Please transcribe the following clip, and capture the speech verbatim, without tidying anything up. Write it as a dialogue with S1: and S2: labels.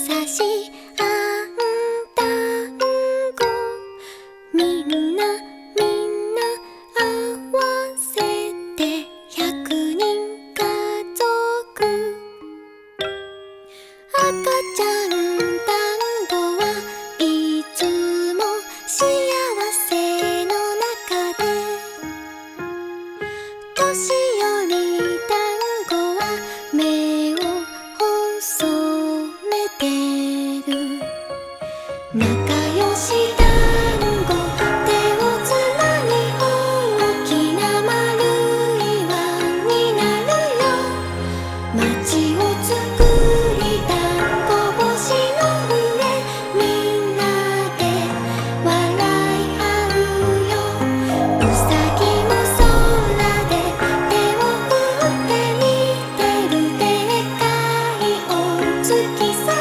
S1: さしあんだんごみんなみんな合わせてひゃくにんかぞく赤ちゃん団子はいつも幸せの中で年寄り団子は目を細めてる仲良し団子手をつなぎ大きな丸い輪になるよ街をつくり団子星の上みんなで笑い合うようさぎも空で手を振って見てるでっかいお月さん